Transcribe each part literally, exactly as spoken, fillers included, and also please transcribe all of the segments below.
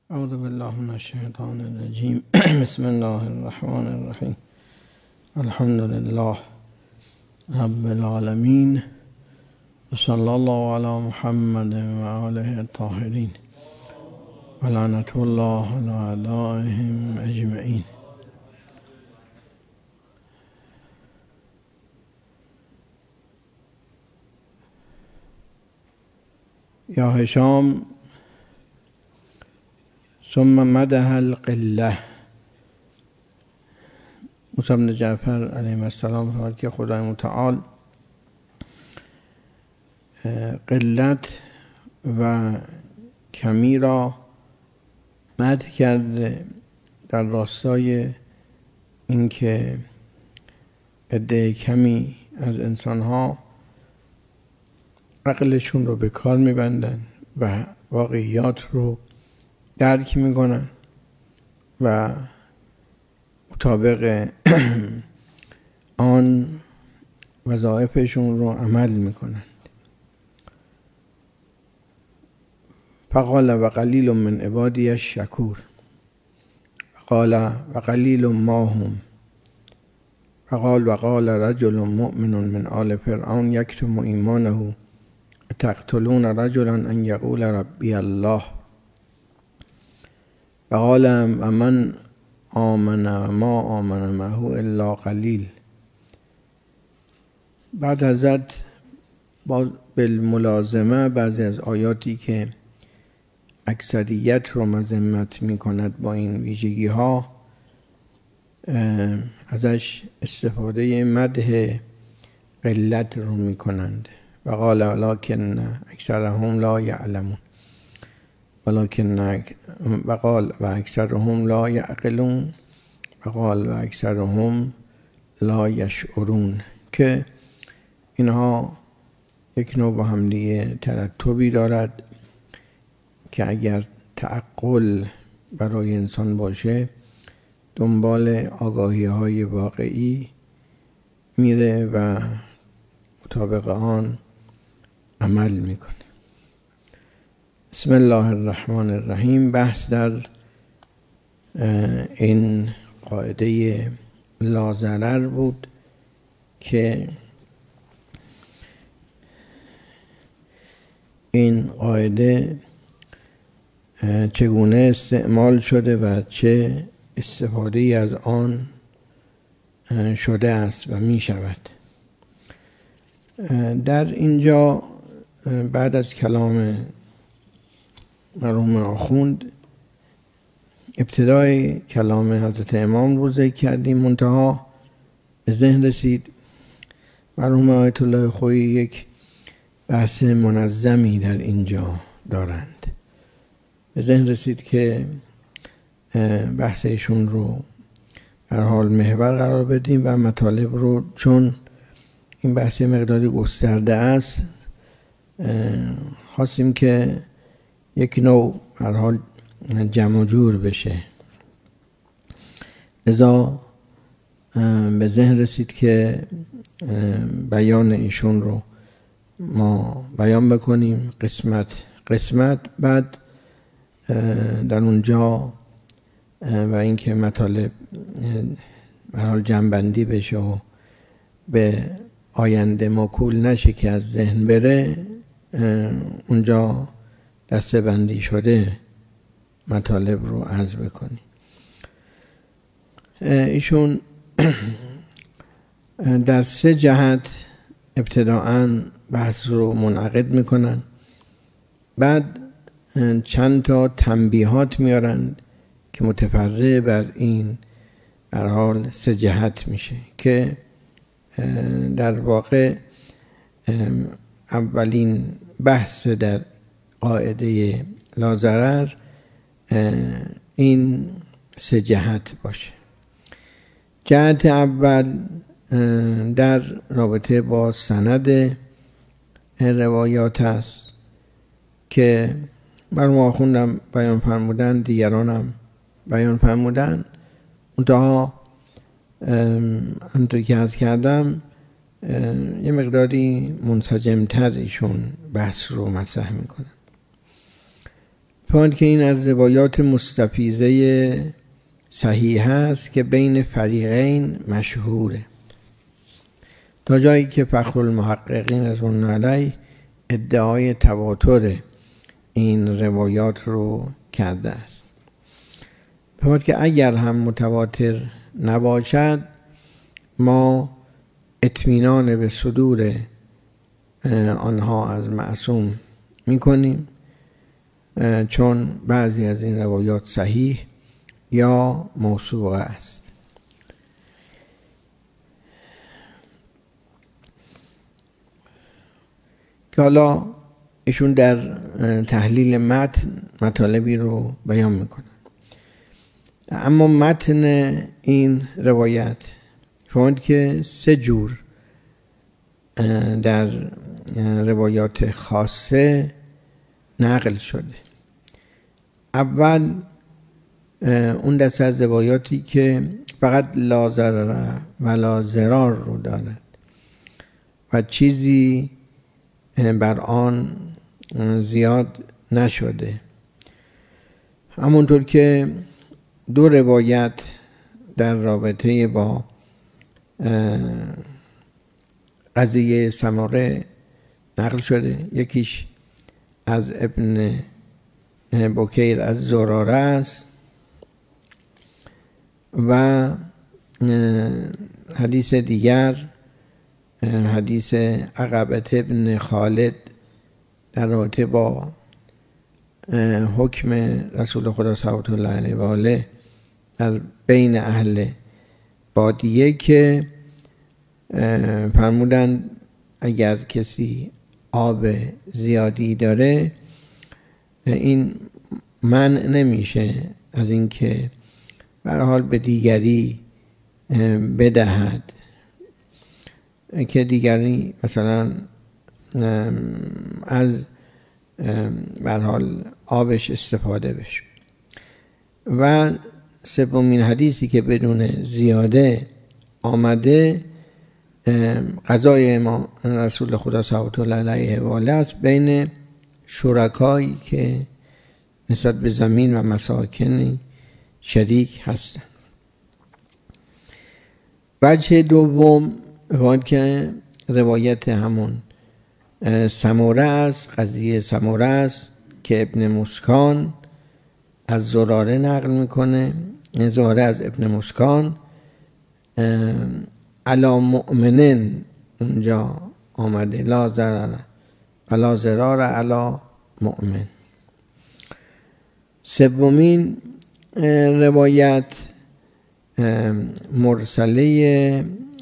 اعوذ بالله من الشیطان الرجیم. بسم الله الرحمن الرحیم. الحمد لله رب العالمین و صلی الله علی محمد و آله الطاهرین و لعنت الله علی اعدائهم اجمعین. یا هشام ثم مدح القله. موسی بن جعفر علیه السلام فرمود که خدای متعال قلت و کمی را مدح کرده در راستای اینکه عده کمی از انسانها عقلشون رو به کار میبندن و واقعیات رو درک میکنن و مطابق آن وظایفشون رو عمل میکنن. فقال و قلیل من عبادی الشکور قال و قلیل ما هم. فقال و قال رجل مؤمن من آل فرعون یکتم ایمانه تقتلون رجلا ان یقول ربی الله فقال و من آمن ما آمن معه الا قلیل. بعد حضرت با بالملازمه بعضی از آیاتی که اکثریت رو مذمت می کند با این ویژگی ها ازش استفاده مدح قلت رو می کنند. و قال ولکن اکثرهم لا یعلمون ولکن و قال و اکثرهم لا یعقلون و قال و اکثرهم لا یشعرون، که اینها یک نوع با هم دیگه ترتبی دارد که اگر تعقل برای انسان باشه دنبال آگاهی های واقعی میره و مطابق آن عمل میکنه. بسم الله الرحمن الرحیم. بحث در این قاعده لا ضرر بود که این قاعده چگونه استعمال شده و چه استفاده از آن شده است و می شود. در اینجا بعد از کلام مرحوم آخوند ابتدای کلام حضرت امام رو ذکر کردیم، منتها به ذهن رسید مرحوم آیت الله خویی یک بحث منظمی در اینجا دارند. به ذهن رسید که بحث ایشون رو هر حال محور قرار بدیم و مطالب رو، چون این بحث مقداری گسترده است، خواستیم که یک نوع هر حال جمع جور بشه. لذا به ذهن رسید که بیان ایشون رو ما بیان بکنیم قسمت قسمت، بعد در اونجا و اینکه مطالب هر حال جمع بندی بشه و به آینده موکول نشه که از ذهن بره، اونجا دسته بندی شده مطالب رو عرض بکنی. ایشون در سه جهت ابتداعاً بحث رو منعقد میکنن، بعد چند تا تنبیهات میارند که متفرع بر این در حال سه جهت میشه، که در واقع اولین بحث در قاعده لا ضرر این سه جهت باشه. جهت اول در رابطه با سند روایات است که مرحوم آخوندم بیان فرمودن، دیگرانم بیان فرمودن، منتها همونطور که عرض کردم یه مقداری منسجمتر ایشون بحث رو مطرح میکنن. فرمود که این از روایات مستفیضه صحیح است که بین فریقین مشهوره، تا جایی که فخرالمحققین رضوان الله علیه ادعای تواتر این روایات رو کرده است. فرمود که اگر هم متواتر نباشد ما اطمینان به صدور آنها از معصوم میکنیم، چون بعضی از این روایات صحیح یا موثوقه است. که حالا ایشون در تحلیل متن مطالبی رو بیان میکنن. اما متن این روایت فرمود که سه جور در روایات خاصه نقل شده. اول اون دسته از روایاتی که فقط لا ضرر و لا ضرار رو دارد و چیزی بر آن زیاد نشده، همونطور که دو روایت در رابطه با قضیه سماره نقل شده. یکیش از ابن بکیر از زراره است و حدیث دیگر حدیث عقبه ابن خالد در رابطه با حکم رسول خدا صلوات الله علیه و آله در بین اهل بادیه که فرمودن اگر کسی آب زیادی داره این منع نمیشه از اینکه به هر حال به دیگری بدهد، که دیگری مثلا از به هر حال آبش استفاده بشه. و سومین حدیثی که بدون زیاده آمده قضای امام رسول خدا صلوات الله علیه و آله است بین شرکایی که نسبت به زمین و مساکن شریک هستند. وجه دوم وقت که روایت همون سموره است، قضیه سموره است که ابن مسکان از زراره نقل میکنه. زراره از ابن مسکان علی مؤمنین اونجا آمده، لا ضرر و لا ضرار علی مؤمن. سومین روایت مرسله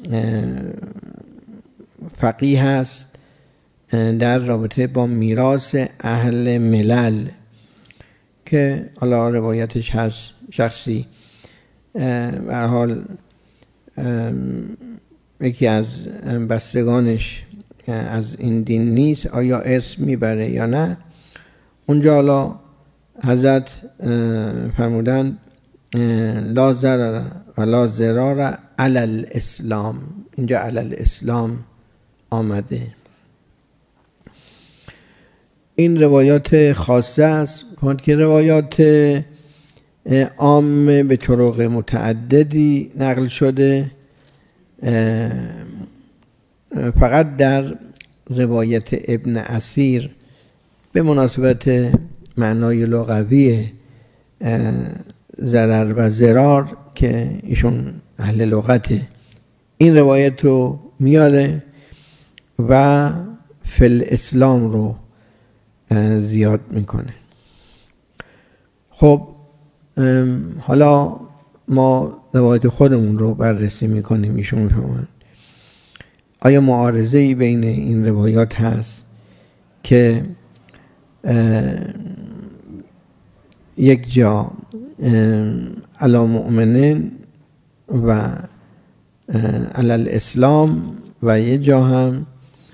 فقیه است در رابطه با میراث اهل ملل که حالا روایتش هست شخصی به هر حال یکی از بستگانش از این دین نیست، آیا ارث میبره یا نه. اونجا حالا حضرت فرمودن لا ضرر و لا ضرار علی الاسلام، اینجا علی الاسلام آمده. این روایات خاصه است که روایات عام به طرق متعددی نقل شده. فقط در روایت ابن اسیر به مناسبت معنای لغوی ضرر و ضرار که ایشون اهل لغت این روایت رو میاره و فل اسلام رو زیاد میکنه. خب حالا ما روایت خودمون رو بررسی میکنیم. ایشون میفهمن آیا معارضه‌ای بین این روایات هست که یک جا علی مؤمنین و علی الاسلام و یک جا هم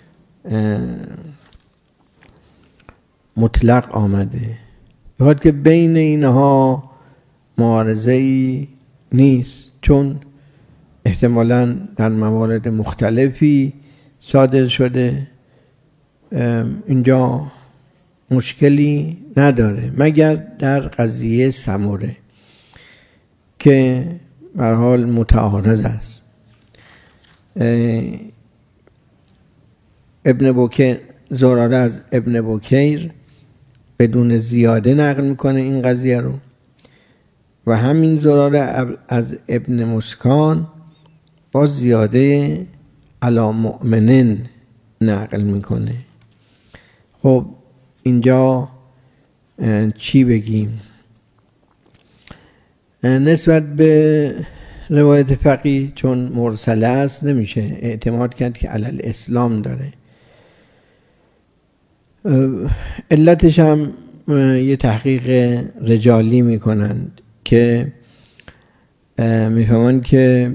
مطلق آمده، باید که بین اینها معارضه‌ای نیست، چون احتمالاً در موارد مختلفی صادر شده. اینجا مشکلی نداره مگر در قضیه سمره که به هر حال متعارض است. ابن بکیر زراره از ابن بکیر بدون زیاده نقل میکنه این قضیه رو و همین زراره از ابن مسکان با زیاده علی مؤمنین نقل میکنه. خب اینجا چی بگیم؟ نسبت به روایت فقیه چون مرسله است نمیشه اعتماد کرد که علی الاسلام داره. علتش هم یه تحقیق رجالی میکنند که میفهمند که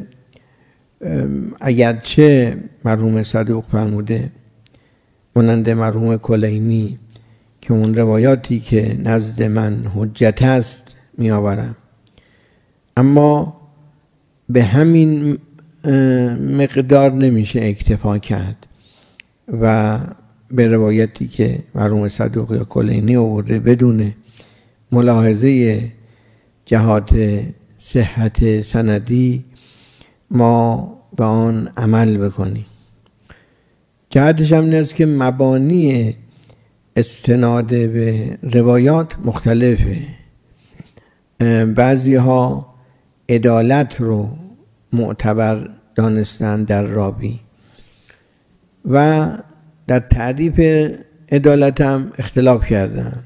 اگرچه مرحوم صدوق فرموده مانند مرحوم کلینی که اون روایاتی که نزد من حجت است میآورم، اما به همین مقدار نمیشه اکتفا کرد و به روایتی که مرحوم صدوق یا کلینی آورده بدون ملاحظه جهات صحت سندی ما به آن عمل بکنیم. جهتش هم این است که مبانی استناد به روایات مختلفه. بعضی ها عدالت رو معتبر دانستن در راوی و در تعریف عدالت هم اختلاف کردن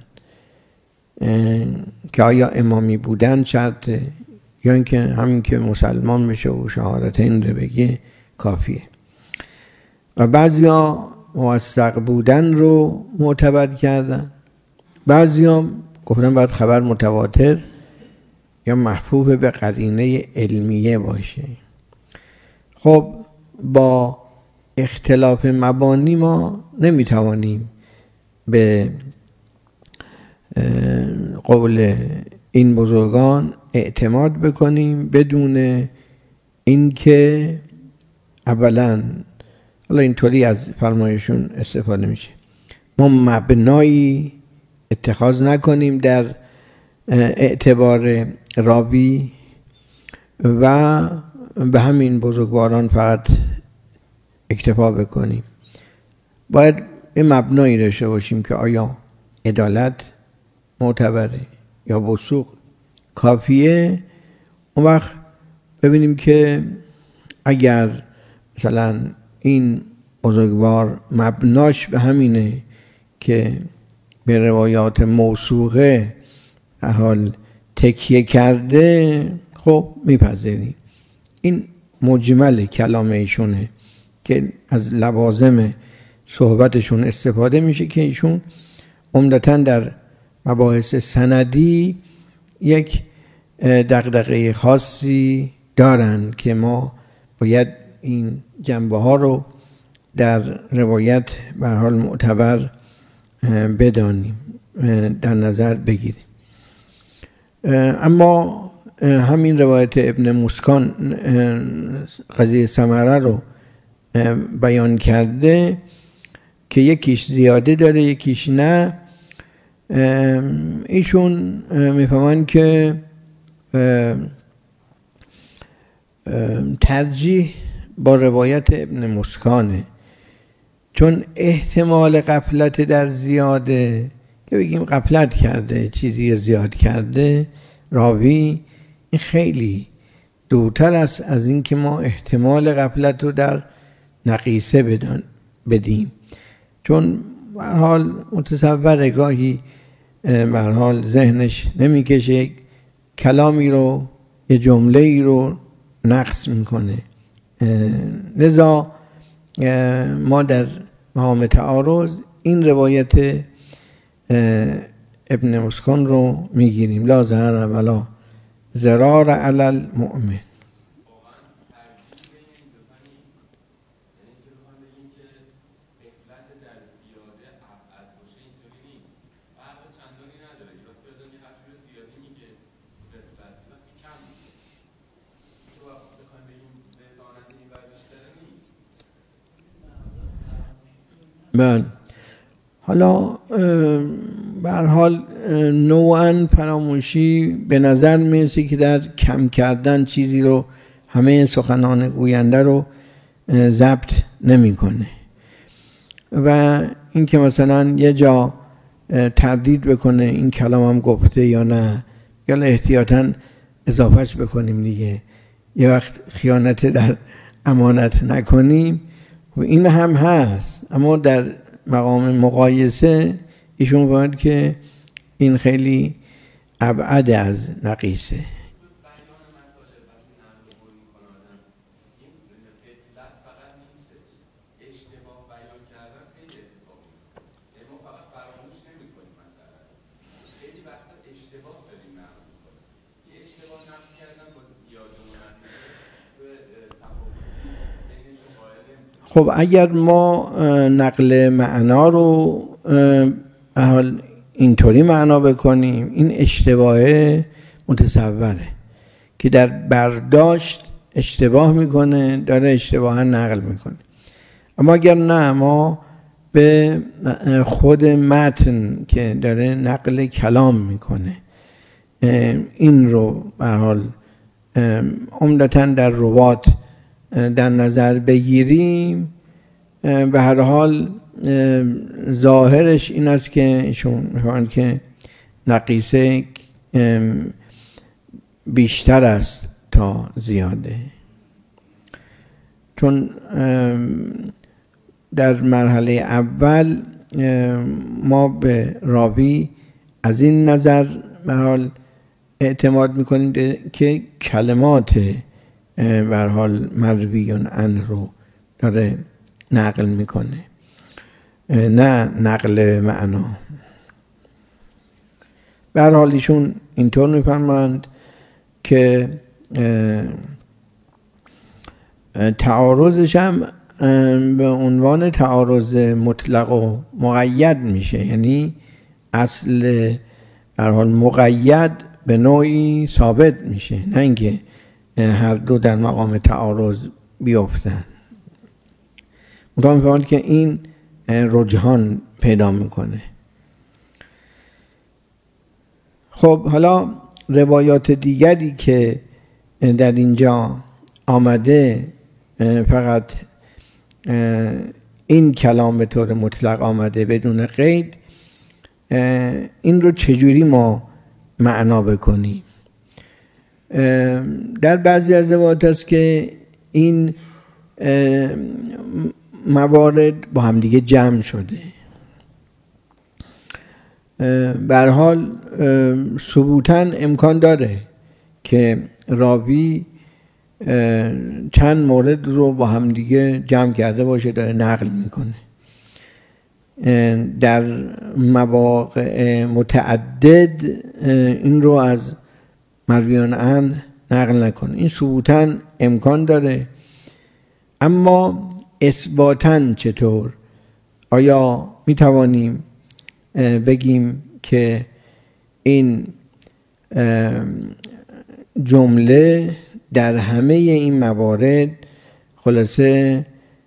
که آیا امامی بودن شرطه یا اینکه همین که مسلمان بشه و شهادتین رو بگه کافیه. و بعضی ها موثق بودن رو معتبر کردن، بعضی ها گفتن باید خبر متواتر یا محفوظ به قرینه علمیه باشه. خب با اختلاف مبانی ما نمیتوانیم به قول این بزرگان اعتماد بکنیم بدون اینکه اولا حالا اینطوری از فرمایشون استفاده میشه ما مبنایی اتخاذ نکنیم در اعتبار راوی و به همین بزرگواران فقط اکتفا بکنیم. باید یه مبنایی داشته باشیم که آیا عدالت معتبره یا وثوق کافیه. اون وقت ببینیم که اگر مثلا این بزرگوار مبناش به همینه که به روایات موثوقه حال تکیه کرده، خب میپذیریم. این مجمل کلام ایشونه که از لوازم صحبتشون استفاده میشه که ایشون عمدتاً در مباحث سندی یک دغدغه خاصی دارن که ما باید این جنبه ها رو در روایت به هر حال معتبر بدانیم، در نظر بگیریم. اما همین روایت ابن مسکان قضیه سمره رو بیان کرده که یکیش زیاده داره یکیش نه. ایشون میفهمن که ترجیح با روایت ابن مسکانه، چون احتمال غفلت در زیاده که بگیم غفلت کرده چیزی زیاد کرده راوی، این خیلی دورتر است از این که ما احتمال غفلت رو در نقیصه بدن بدیم. چون به هر حال متصور گاهی به هر حال ذهنش نمیکشه کلامی رو یه جمله ای رو نقص میکنه. لذا ما در مقام تعارض این روایت ابن مسکان رو میگیریم، لا ضرر ولا ضرار علی المؤمن. بله، حالا به هر حال نوعاً فراموشی به نظر میرسه که در کم کردن چیزی رو، همه سخنان گوینده رو ضبط نمیکنه و این که مثلا یه جا تردید بکنه این کلام هم گفته یا نه، یا احتیاطاً اضافهش بکنیم دیگه، یه وقت خیانت در امانت نکنیم. و این هم هست، اما در مقام مقایسه ایشون باید که این خیلی ابعد از نقیصه. خب اگر ما نقل معنا رو حال اینطوری معنا بکنیم، این اشتباه متصوره که در برداشت اشتباه میکنه، داره اشتباها نقل میکنه. اما اگر نه، ما به خود متن که داره نقل کلام میکنه این رو به حال عمدتاً در روات در نظر بگیریم، به هر حال ظاهرش این است که ایشون میگن که نقیصه بیشتر است تا زیاده، چون در مرحله اول ما به راوی از این نظر به حال اعتماد میکنیم که کلمات به هر حال مرویون عنه رو داره نقل میکنه، نه نقل معنا. به هر حال ایشون اینطور میفرمایند که تعارضش هم به عنوان تعارض مطلق و مقید میشه، یعنی اصل به هر حال مقید به نوعی ثابت میشه، نه اینکه هر دو در مقام تعارض بیفتن. مطمئن میفهمند که این رجحان پیدا میکنه. خب حالا روایات دیگری که در اینجا آمده فقط این کلام به طور مطلق آمده بدون قید، این رو چجوری ما معنا بکنیم؟ در بعضی از روایات است که این موارد با هم دیگه جمع شده. به هر حال ثبوتاً امکان داره که راوی چند مورد رو با هم دیگه جمع کرده باشه، داره نقل میکنه. در مواقع متعدد این رو از مرویان عنه نقل نکنه، این ثبوتاً امکان داره. اما اثباتاً چطور؟ آیا می توانیم بگیم که این جمله در همه این موارد خلاصه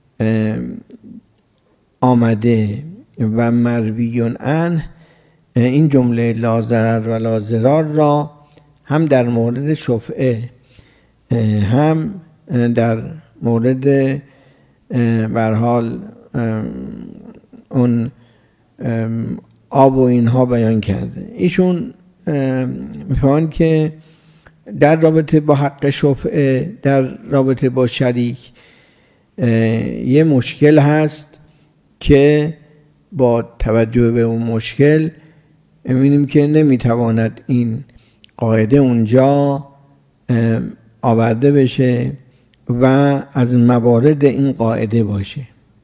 آمده و مرویون عنه این جمله لا ضرر و لا ضرار را هم در مورد شفعه هم در مورد به هر حال اون آب و اینها بیان کرده؟ ایشون میفهمند که در رابطه با حق شفعه، در رابطه با شریک یه مشکل هست که با توجه به اون مشکل می‌بینیم که نمیتواند این قاعده اونجا آورده بشه و از موارد این قاعده باشه،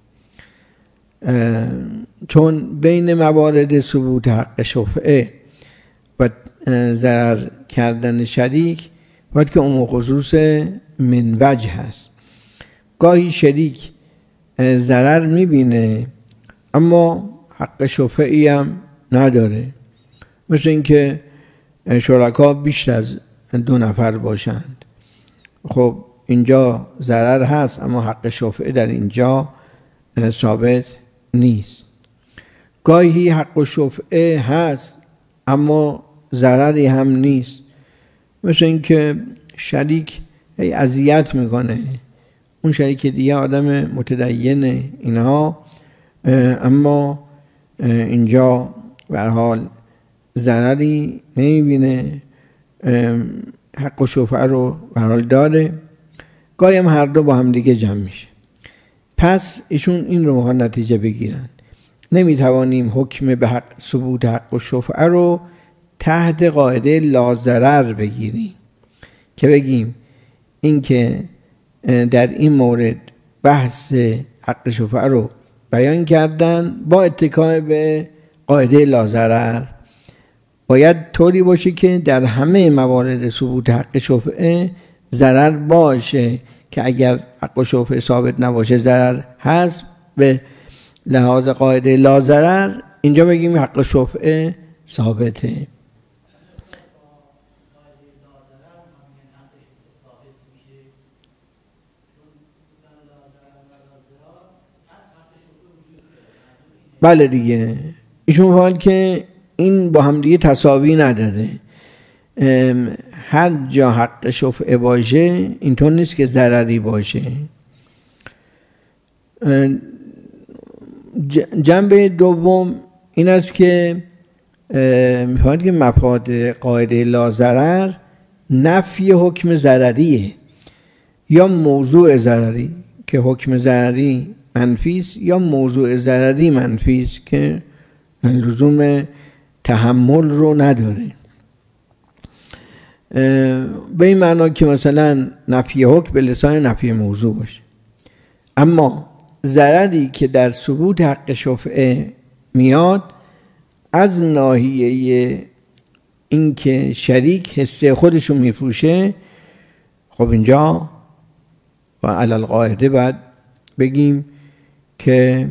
چون بین موارد ثبوت حق شفعه و ضرر کردن شریک باید که اون خصوص من وجه هست. گاهی شریک ضرر میبینه اما حق شفعی هم نداره، مثل اینکه شرکا بیشتر از دو نفر باشند. خب اینجا ضرر هست اما حق شفعه در اینجا ثابت نیست. گاهی حق و شفعه هست اما ضرری هم نیست، مثل اینکه شریک هی اذیت میکنه، اون شریک دیگه آدم متدینه اینها، اما اینجا به هر حال ضرری نمیبینه، حق و شفعه رو به هر حال داره. گاهی هم هر دو با هم دیگه جمع میشه. پس ایشون این رو میخوان نتیجه بگیرن، نمیتوانیم حکم به حق ثبوت حق و شفعه رو تحت قاعده لاضرر بگیریم که بگیم این که در این مورد بحث حق شفعه رو بیان کردن با اتکا به قاعده لاضرر. باید طوری باشه که در همه موارد ثبوت حق شفعه ضرر باشه، که اگر حق و شفعه ثابت نباشه ضرر هست، به لحاظ قاعده لاضرر اینجا بگیم حق شفعه ثابته. بله دیگه، ایشون فهمید که این با هم دیگه تساوی نداره، هر جا حق شفعه باشه اینطور نیست که ضرری باشه. جنبه دوم این است که می‌فهمید که مفاد قاعده لاضرر نفی حکم ضرریه یا موضوع ضرری، که حکم ضرری منفی است، یا موضوع ضرری منفی است که لزوم تحمل رو نداره. به این معنا که مثلا نفی حکم به لسان نفی موضوع باشه، اما ضرری که در ثبوت حق شفعه میاد از ناحیه اینکه شریک حصه خودشو میفروشه، خب اینجا و علی القاعده بعد بگیم که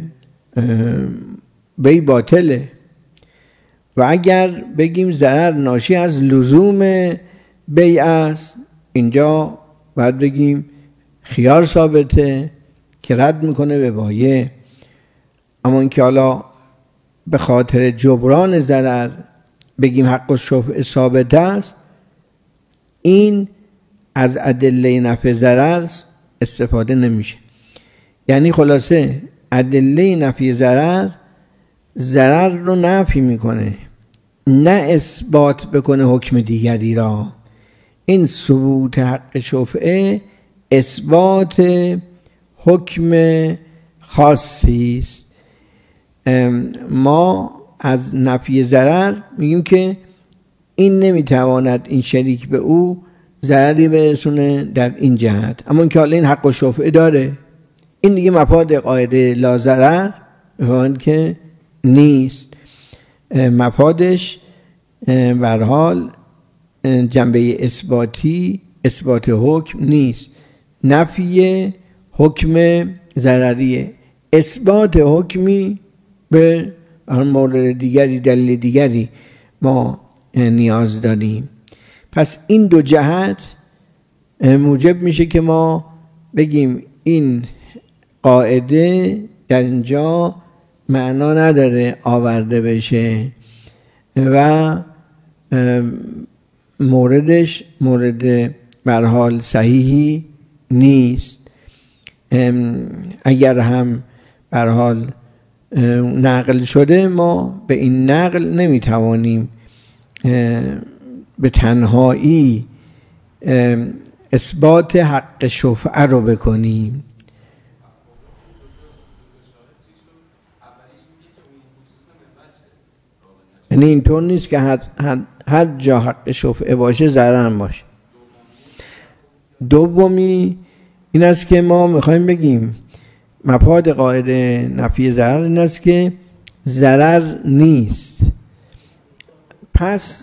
بی باطله. و اگر بگیم ضرر ناشی از لزوم بیع است، اینجا باید بگیم خیار ثابته که رد میکنه به بایع. اما اینکه حالا به خاطر جبران ضرر بگیم حق الشفعه ثابت است، این از ادله نفی ضرر استفاده نمیشه. یعنی خلاصه ادله نفی ضرر ضرر رو نفی میکنه، نه اثبات بکنه حکم دیگری را. این ثبوت حق شفعه اثبات حکم خاصی است. ما از نفی ضرر میگیم که این نمیتواند این شریک به او ضرری برسونه در این جهت، اما اینکه حالا این حق و شفعه داره، این دیگه مفاد قاعده لا ضرر میفهمند که نیست. مفادش به هر حال جنبه اثباتی، اثبات حکم نیست، نفی حکم ضرریه، اثبات حکمی به مورد دیگری، دلیل دیگری ما نیاز داریم. پس این دو جهت موجب میشه که ما بگیم این قاعده در اینجا معنا نداره آورده بشه و موردش مورد به هر حال صحیحی نیست. اگر هم به هر حال نقل شده، ما به این نقل نمیتوانیم به تنهایی اثبات حق شفعه رو بکنیم. یعنی اینطور نیست که هر, هر, هر جا حق شفعه باشه ضرر باشه. دومی این است که ما میخوایم بگیم مفاد قاعده نفی ضرر این است که ضرر نیست، پس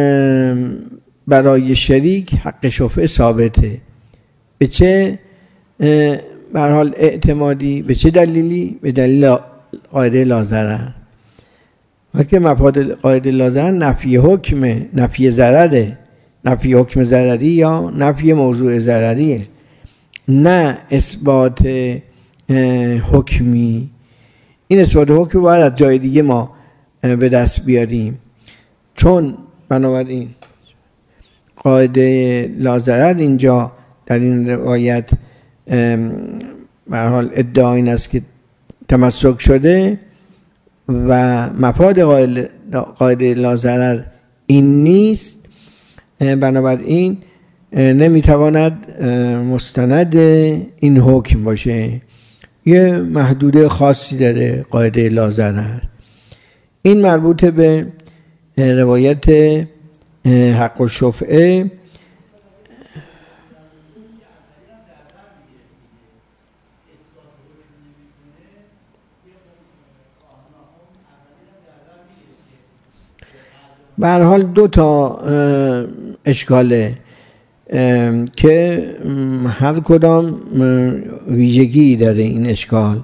برای شریک حق شفعه ثابته. به چه به هر حال اعتمادی؟ به چه دلیلی؟ به دلیل قاعده لا ضرر. وقتی مفاد قاعده لا ضرر نفی حکم، نفی ضرره، نفی حکم ضرری یا نفی موضوع ضرریه، نه اثبات حکمی. این اثبات حکم باید از جای دیگه ما به دست بیاریم، چون بنابراین قاعده لاضرر اینجا در این روایت به هر حال ادعا این است که تمسک شده و مفاد قاعده لاضرر این نیست، بنابراین نمیتواند مستند این حکم باشه. یه محدوده خاصی داره قاعده لاضرر. این مربوط به روایت حق الشفعه. به هر حال دو تا اشکاله که هر کدام ویژگی داره. این اشکال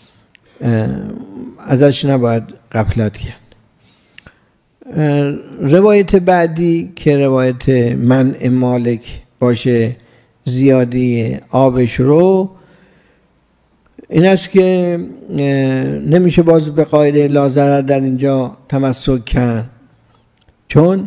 ازش نباید غفلت کرد. روایت بعدی که روایت منع مالک باشه زیادی آبش رو، این است که نمیشه باز به قاعده لاضرر در اینجا تمسک کرد، چون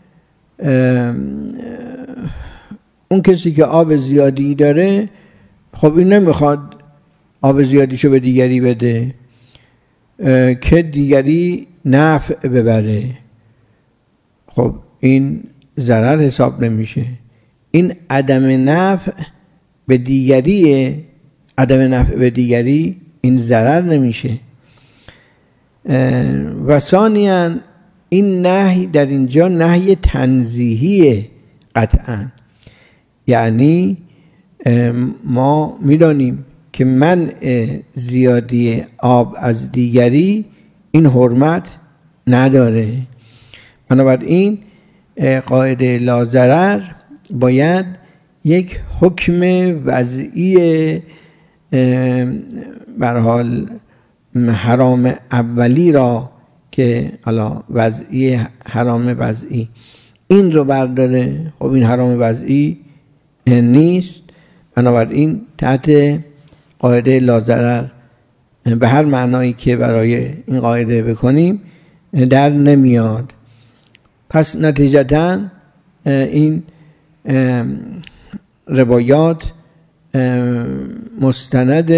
اون کسی که آب زیادی داره خب این نمیخواد آب زیادیشو به دیگری بده که دیگری نفع ببره. خب این ضرر حساب نمیشه. این عدم نفع به دیگری، عدم نفع به دیگری این ضرر نمیشه. و ثانیاً این نهی در اینجا نهی تنزیهیه قطعاً، یعنی ما میدانیم که منع زیادی آب از دیگری این حرمت نداره. بنابراین قاعده لاضرر باید یک حکم وضعی به هر حال حرام اولی را که حالا وضعی حرام وضعی این رو برداره. خب این حرام وضعی نیست، بنابراین تحت قاعده لاضرر به هر معنایی که برای این قاعده بکنیم در نمیاد. پس نتیجتاً این روایات مستند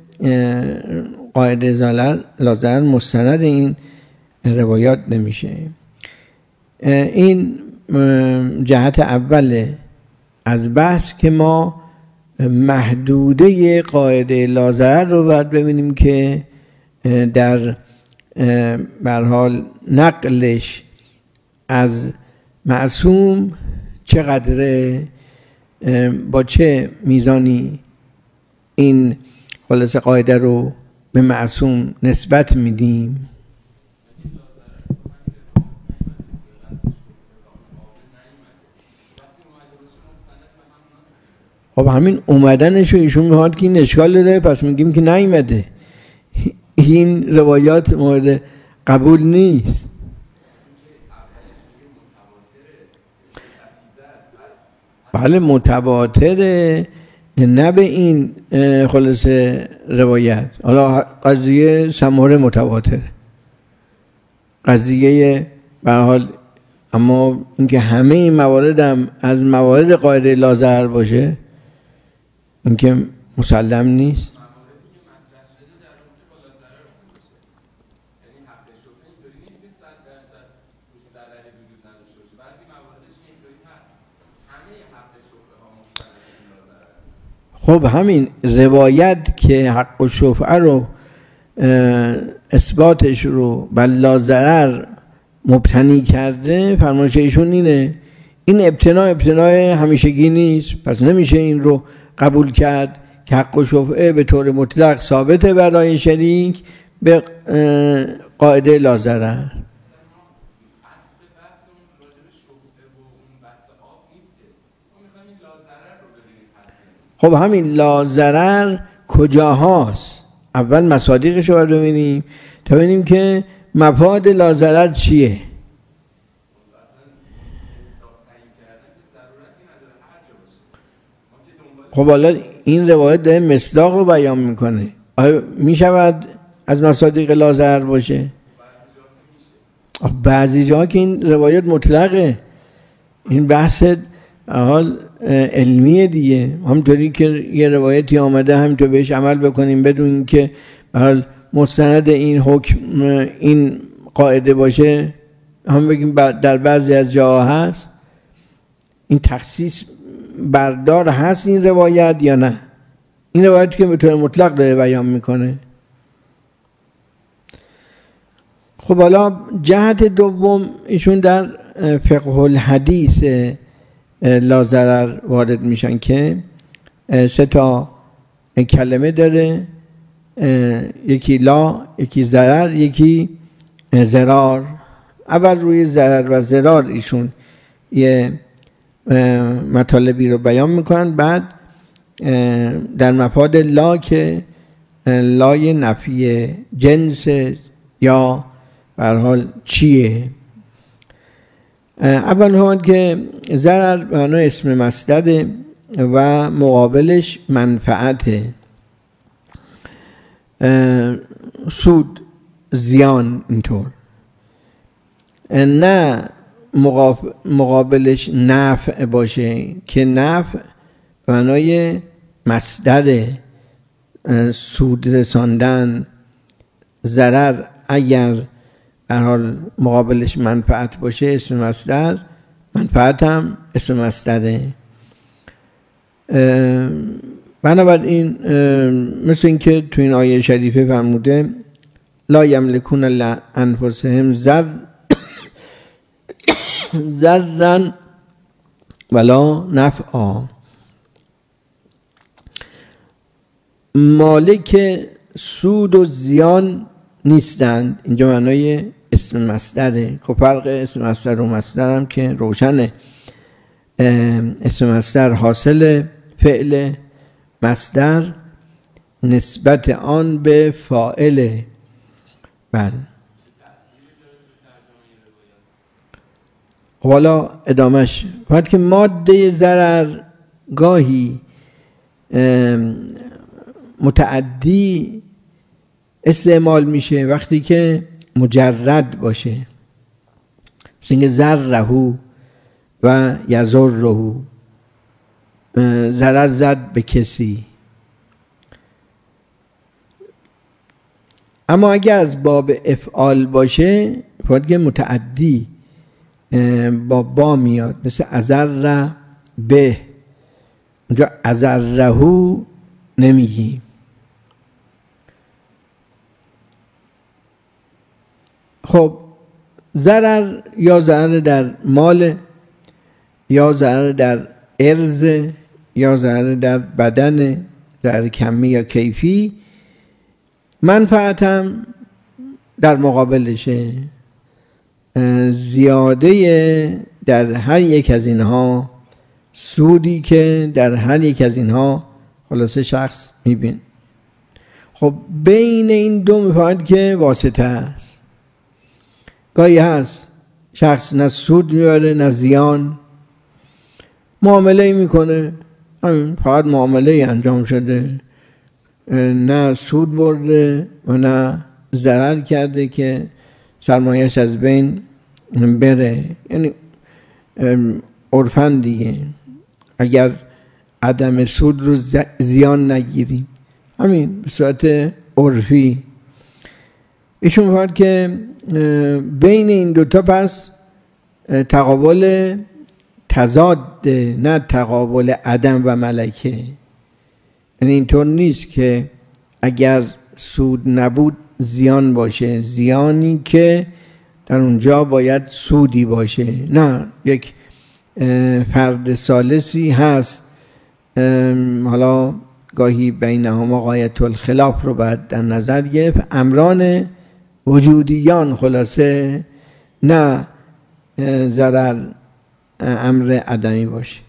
قاعده لاضرر مستند این روایات نمیشه. این جهت اول از بحث که ما محدوده قاعده لاضرر رو باید ببینیم که در به هر حال نقلش از معصوم چقدره، با چه میزانی این خلاصه قاعده رو به معصوم نسبت میدیم. خب همین اومدنشو ایشون میخواد که این اشکال داره، پس میگیم که نیامده. این روایات مورد قبول نیست. بله متواتره، نه به این خلاصه روایت. حالا قضیه سماره متواتره، قضیه به هر حال، اما اینکه همه این موارد هم از موارد قاعده لاضرر باشه این که مسلم نیست. خب همین روایت که حق الشفعه رو اثباتش رو بر لاضرر مبتنی کرده، فرمایش ایشون اینه این ابتنا ابتنای همیشگی نیست، پس نمیشه این رو قبول کرد که حق الشفعه به طور مطلق ثابته برای شریک به قاعده لاضرر. خب همین لاضرر کجاهاست؟ اول مصادیقش رو باید ببینیم تا ببینیم که مفاد لاضرر چیه. خب حالا این روایت داره مصداق رو بیان میکنه. آیا میشود از مصادیق لا ضرر باشه؟ بعضی جا که این روایت مطلقه، این بحث حال علمیه دیگه. همونطوری که یه روایتی آمده همینطور بهش عمل بکنیم بدون اینکه حال مستند این حکم این قاعده باشه. هم بگیم در بعضی از جاها هست این تخصیص بردار هست این روایت یا نه؟ این روایتی که به طور مطلق داره بیان میکنه. خب حالا جهت دوم ایشون در فقه الحدیث لا ضرر وارد میشن که سه تا کلمه داره، یکی لا، یکی ضرر، یکی ضرار. اول روی ضرر و ضرار ایشون یه مطالبی رو بیان میکنن، بعد در مفاد لا که لای نفی جنس یا به هر حال چیه. اول هم که ضرر به معنای اسم مصدر و مقابلش منفعته، سود، زیان، اینطور. نه مقابلش نفع باشه که نفع به معنای مصدر سود رساندن. ضرر اگر به هر حال مقابلش منفعت باشه اسم مصدر، منفعت هم اسم مصدره. بنابراین مثل اینکه تو این آیه شریفه فرموده لا یملکون لانفسهم ضرا ولا نفعا، مالک سود و زیان نیستند. اینجا معنای اسم مصدره. خب فرق اسم مصدر و مصدر هم که روشنه. اسم مصدر حاصل فعل، مصدر نسبت آن به فاعله. بله. حالا ادامش وقتی که ماده ضرر گاهی متعدی استعمال میشه وقتی که مجرد باشه، مثل اینکه ضرره و یضره، ضرر زد به کسی. اما اگر از باب افعال باشه باید که متعدی با با میاد، مثل اضر به، اونجا اضره نمیگیم. خب ضرر یا ضرر در مال، یا ضرر در ارز، یا ضرر در بدن، ضرر کمی یا کیفی. منفعت هم در مقابلشه، زیاده در هر یک از اینها، سودی که در هر یک از اینها خلاصه شخص میبین. خب بین این دو میفهمد که واسطه هست. گاهی هست شخص نه سود میبره نه زیان، معامله میکنه، همین فقط معامله انجام شده، نه سود برده و نه ضرر کرده که سرمایه‌اش از بین بره. یعنی عرفاً دیگه اگر عدم سود رو زیان نگیریم، همین به صورت عرفی. ایشون فرد که بین این دوتا پس تقابل تضاد، نه تقابل عدم و ملکه. یعنی اینطور نیست که اگر سود نبود زیان باشه، زیانی که در اونجا باید سودی باشه. نه، یک فرد ثالثی هست، حالا گاهی بینهما غایت الخلاف رو باید در نظر گرفت، امران وجودیان، خلاصه نه ضرر امر عدمی باشه.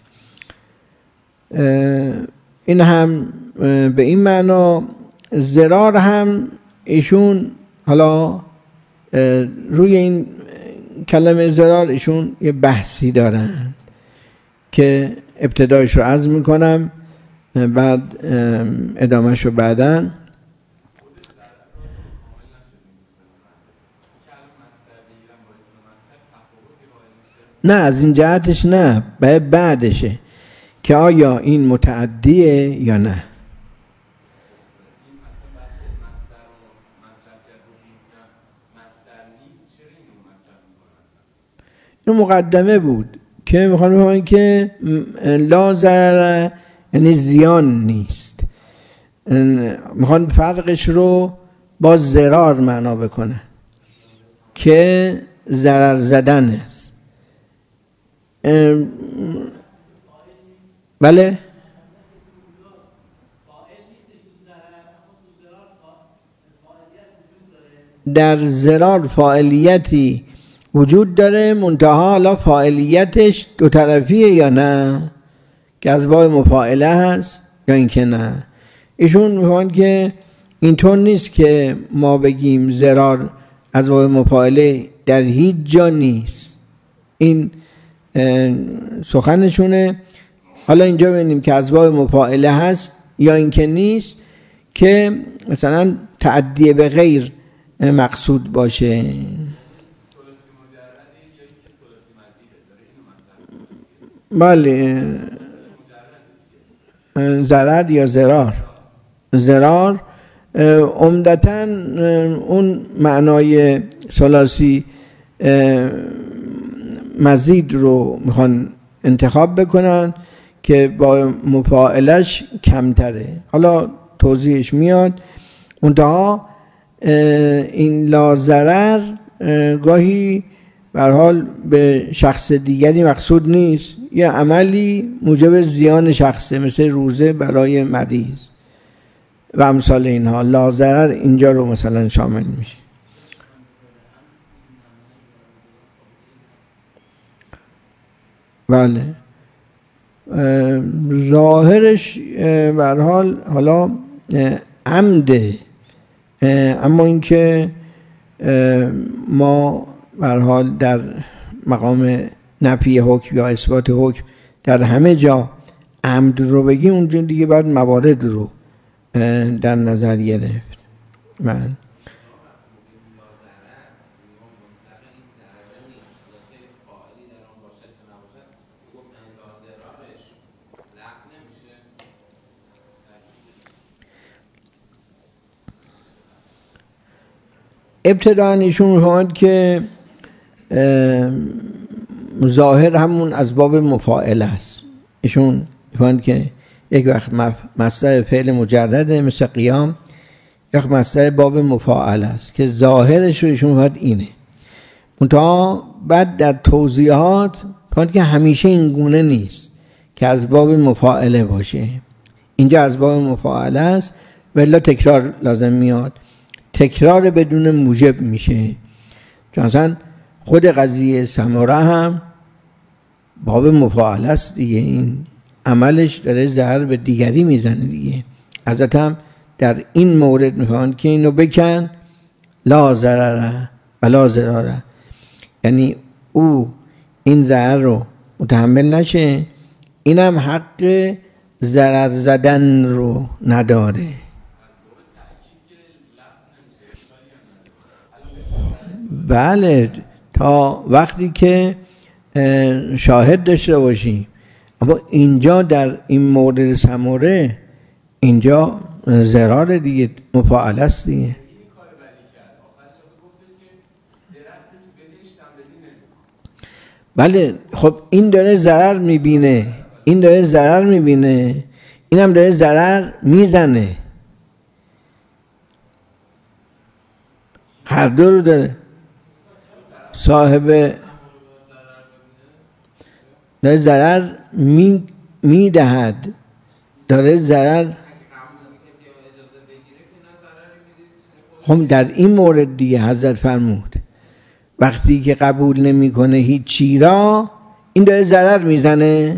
این هم به این معنا. ضرار هم ایشون حالا روی این کلمه ضرار ایشون یه بحثی دارن که ابتدایش رو عرض میکنم، بعد ادامهش رو بعدن. نه از این جهتش نه، باید بعدشه که آیا این متعدیه یا نه. این مقدمه بود که میخوان بگن که لا ضرر یعنی زیان نیست، میخوان فرقش رو با ضرار معنا بکنه که ضرر زدن است. بله در ضرار فاعلیتی وجود داره، منتها حالا فاعلیتش دو طرفیه یا نه، که از باب مفاعله هست یا اینکه نه. ایشون میگن که اینطور نیست که ما بگیم ضرار از باب مفاعله در هیچ جا نیست. این سخنشونه. حالا اینجا ببینیم که از باب مفاعله هست یا اینکه نیست، که مثلا تعدی به غیر مقصود باشه. بله ضرر یا ضرار. ضرار عمدتاً اون معنای ثلاثی مزید رو میخوان انتخاب بکنن که با مفاعلش کمتره. حالا توضیحش میاد. منتها این لا ضرر گاهی به هر حال به شخص دیگری مقصود نیست، یه عملی موجب زیان شخصه، مثل روزه برای مریض و امثال اینها. لا ضرر اینجا رو مثلا شامل میشه. بله ظاهرش به هر حال حالا عمده، اما اینکه ما به هر حال در مقام نفی حکم یا اثبات حکم در همه جا عمد رو بگیم، اونجا دیگه باید موارد رو در نظر گرفت. من ابتداً ایشون می‌فرماید که ظاهر همون اسباب مفاعله است. ایشون می‌فرماید که یک وقت مصدر فعل مجرده مثل قیام، یک مصدر باب مفاعله است که ظاهرش رو ایشون می‌فرماید اینه. منتها بعد در توضیحات می‌فرماید که همیشه این گونه نیست که اسباب مفاعله باشه. اینجا اسباب مفاعله است ولی تکرار لازم میاد. تکرار بدون موجب میشه، چون اصلا خود قضیه سمره هم باب مفاعله است دیگه. این عملش داره ضرر به دیگری میزنه دیگه. حضرت هم در این مورد میفهمند که اینو بکن لا ضرر و لا ضرر، یعنی او این ضرر رو متحمل نشه، اینم حق ضرر زدن رو نداره. بله تا وقتی که شاهد داشته باشیم. اما اینجا در این مورد سمره اینجا ضرار دیگه، مفاعله است دیگه. بله خب این داره ضرر میبینه، این داره ضرر میبینه، اینم داره ضرر میزنه، هر دو رو داره. صاحب داره ضرر می میدهد، داره ضرر. هم در این مورد دیگه حضرت فرمود وقتی که قبول نمیکنه هیچ چی را، این داره ضرر میزنه.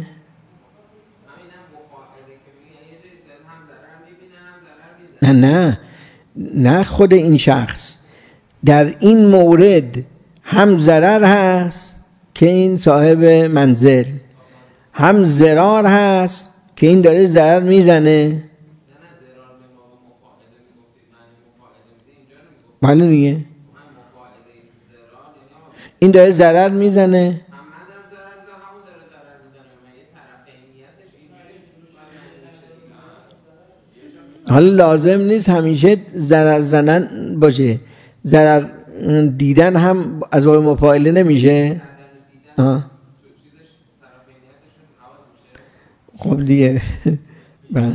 نه نه نه خود این شخص در این مورد هم ضرر هست که این صاحب منزل، هم ضرار هست که این داره ضرر میزنه. بله دیگه این داره ضرر میزنه. حالا لازم نیست همیشه ضرر زدن باشه، ضرر دیدن هم از باب مفاعله نمیشه. آه. خب دیگه بله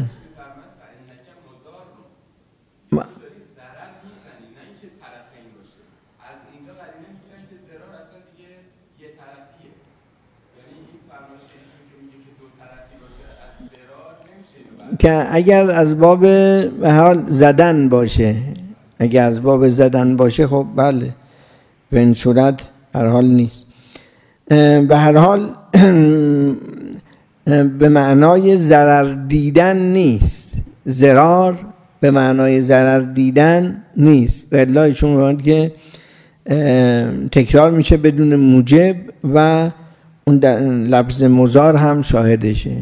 که اگر از باب به حال زدن باشه، اگر از باب زدن باشه خب بله، به این صورت هر حال نیست. به هر حال به معنای ضرر دیدن نیست، ضرار به معنای ضرر دیدن نیست، والله ایشون میگن که تکرار میشه بدون موجب و اون لفظ مضار هم شاهدشه.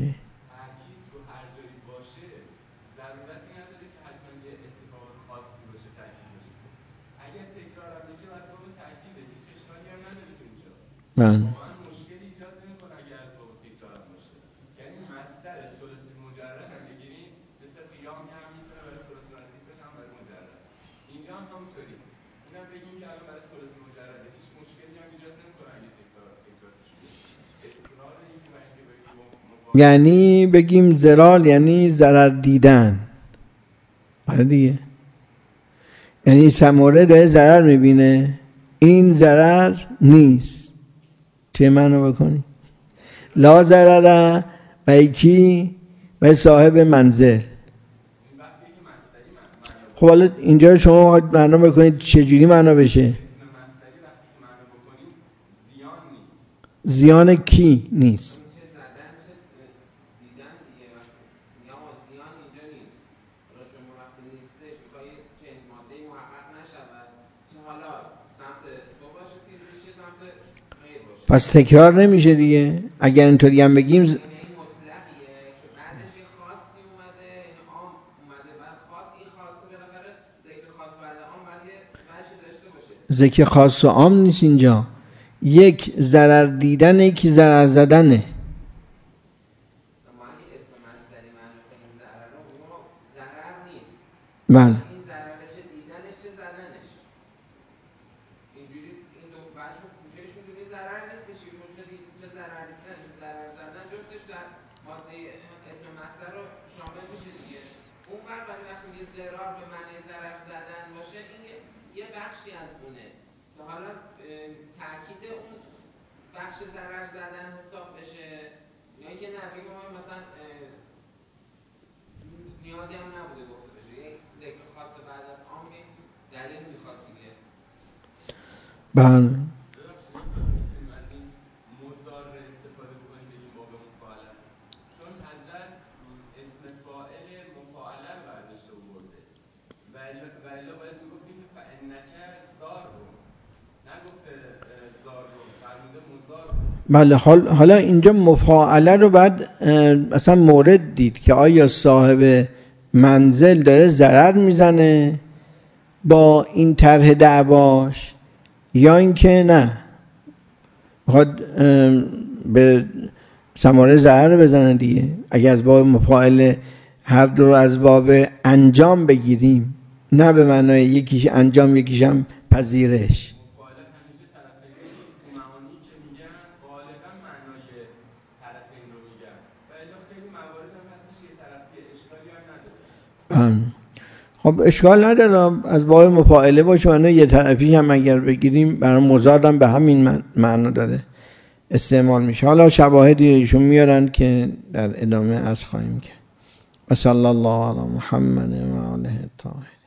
من مشکلی ایجاد نمی‌کنه اگر از باب تکرار باشه. یعنی مصدر ثلاثی مجرد هم بگیریم مثل قیام که هم میتونه برای ثلاثی نزدیک بشه هم برای مجرد. اینجا هم همونطوری. اینم بگیم که الان برای ثلاثی مجرد هیچ مشکلی هم ایجاد نمی‌کنه اگه تکرار تکرار بشه. اصرار این که برای اینکه بگیم یعنی بگیم ضرار یعنی ضرر دیدن. آره دیگه. یعنی سموره داره ضرر می‌بینه. این ضرر نیست. چه معنی بکنی؟ لا ضرر و یکی و صاحب منزل. خب حالا اینجا شما معنا بکنید چجوری معنا بشه؟ زیان کی نیست؟ پس تکرار نمیشه دیگه. اگر اینطوری هم بگیم ز... ذکر خاص و عام نیست اینجا. یک ضرر دیدن، یکی ضرر زدنه. بله بله بله. حال حالا اینجا مفاعله رو بعد اصلا مورد دید که آیا صاحب منزل داره ضرر میزنه با این طرح دعواش یا اینکه نه میخواد به ثمره ضرر بزنه دیگه. اگه از باب مفاعله هر دو رو از باب انجام بگیریم، نه به معنای یکیش انجام یکیش هم پذیرش. خب اشکال نداره از باب مفاعله باشه، معنی یه طرفی هم اگر بگیریم برای مضاد هم به همین معنا داره استعمال میشه. حالا شواهدی ایشون میارن که در ادامه از خواهیم کرد. و صلی الله علی محمد و آله الطاهرین.